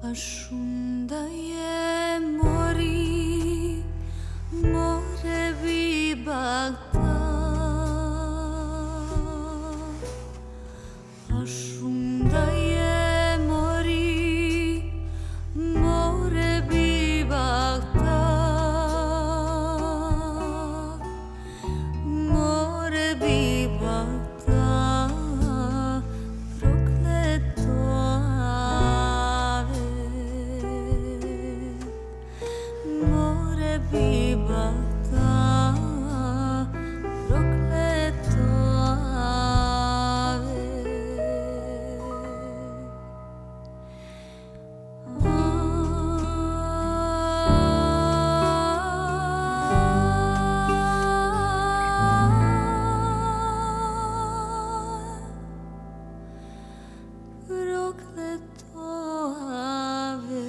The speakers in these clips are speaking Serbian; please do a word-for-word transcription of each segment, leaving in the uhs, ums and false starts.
Ashunda je mori, more bi bagda. Ashunda je mori, more bi bagda. More bi bagda, prokleto ave. More bi bagda, prokleto ave. Prokleto ave.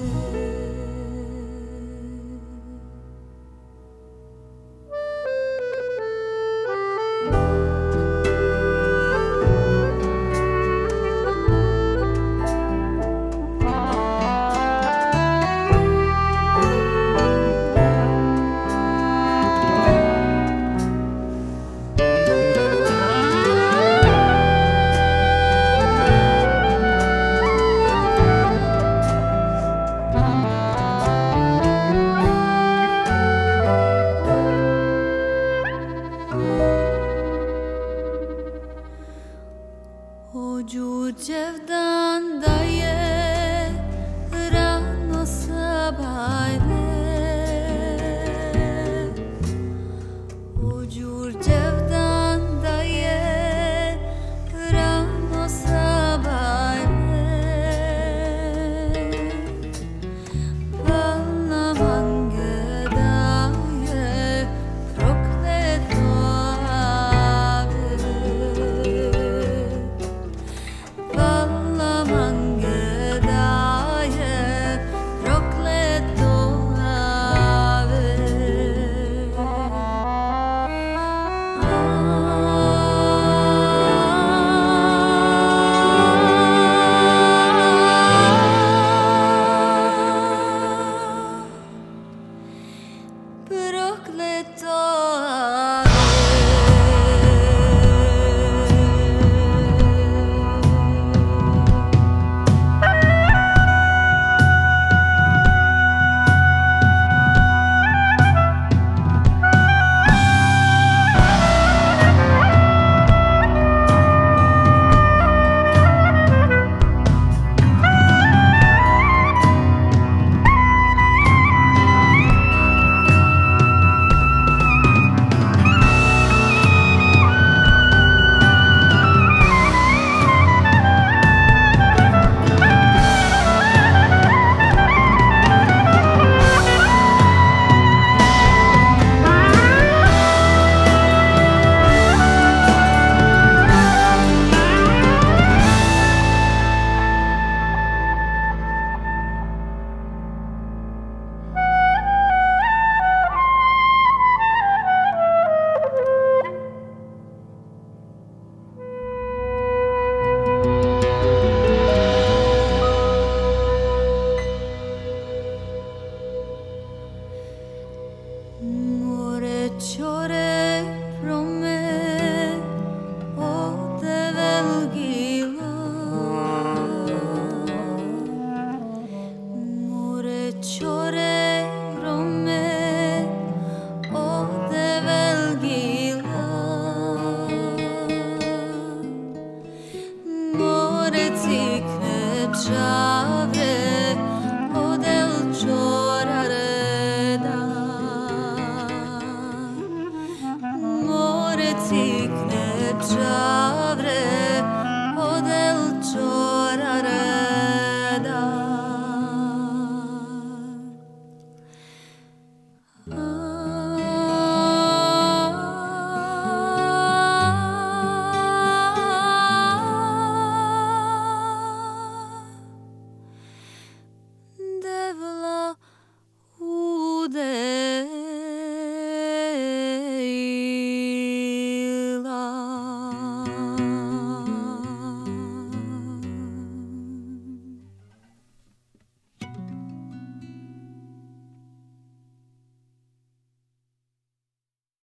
O đurđevdan da je rano sabahlev. O đurđevdan da je rano sabahlev. Palna mange da je prokleto ave. Palna mange da je prokleto ave. Prokleto ave. More čore prome ode velgila. More čore prome ode velgila. More cikne čavre odel čorare da. More cikne čavre